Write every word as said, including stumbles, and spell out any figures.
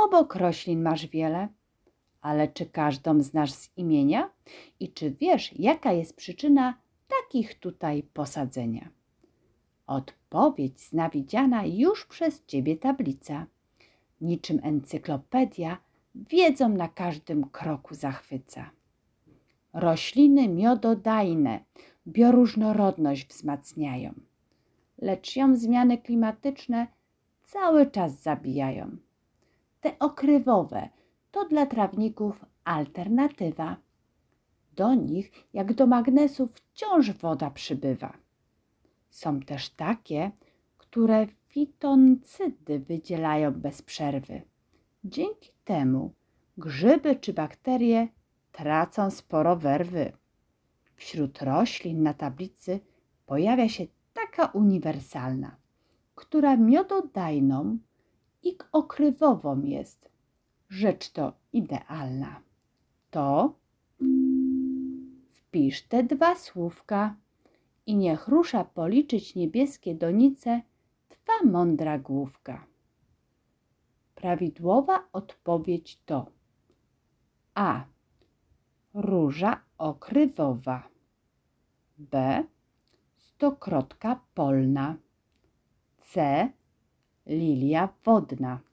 Obok roślin masz wiele, ale czy każdą znasz z imienia? I czy wiesz, jaka jest przyczyna takich tutaj posadzenia? Odpowiedź zna widziana już przez Ciebie tablica. Niczym encyklopedia wiedzą na każdym kroku zachwyca. Rośliny miododajne bioróżnorodność wzmacniają, lecz ją zmiany klimatyczne cały czas zabijają. Te okrywowe to dla trawników alternatywa. Do nich, jak do magnesu, wciąż woda przybywa. Są też takie, które fitoncydy wydzielają bez przerwy. Dzięki temu grzyby czy bakterie tracą sporo werwy. Wśród roślin na tablicy pojawia się taka uniwersalna, która miododajną i okrywową jest. Rzecz to idealna. To wpisz te dwa słówka i niech rusza policzyć niebieskie donice twa mądra główka. Prawidłowa odpowiedź to A. Róża okrywowa. B. Stokrotka polna. C. Lilia wodna.